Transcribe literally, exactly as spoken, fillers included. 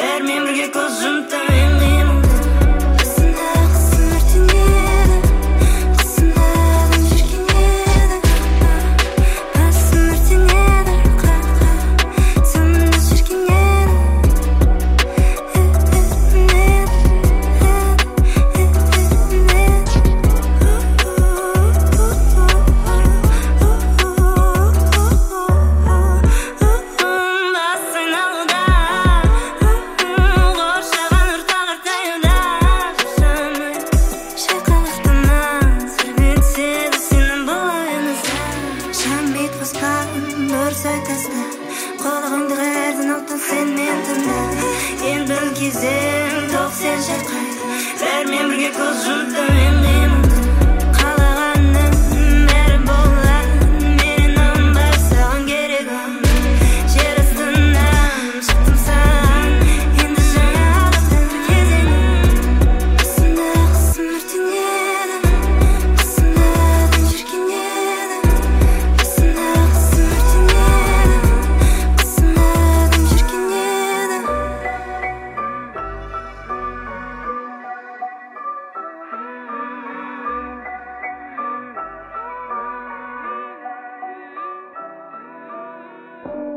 бәрімен бірге көз жұмып мен қимылда. Қасымда қасым өртенеді, қасымда адам жүрген еді. Қасым өртенеді, қара сымында жүрген қолығыңды қайырдың оттан сен мен тыңда. Енді кезең тоқ сен шайқай, бәрімен бірге көз жұмды мен қимылда. Қалағаның бәрі болады, менен оңбай саған керегім. Жер астынан шықтым саған, енді жаңа адамдар кезеңім. Қасымда қасым өртенеді, қасымда адам жүрген еді. Қасымда қасым өртенеді, қасымда адам жүрген еді. you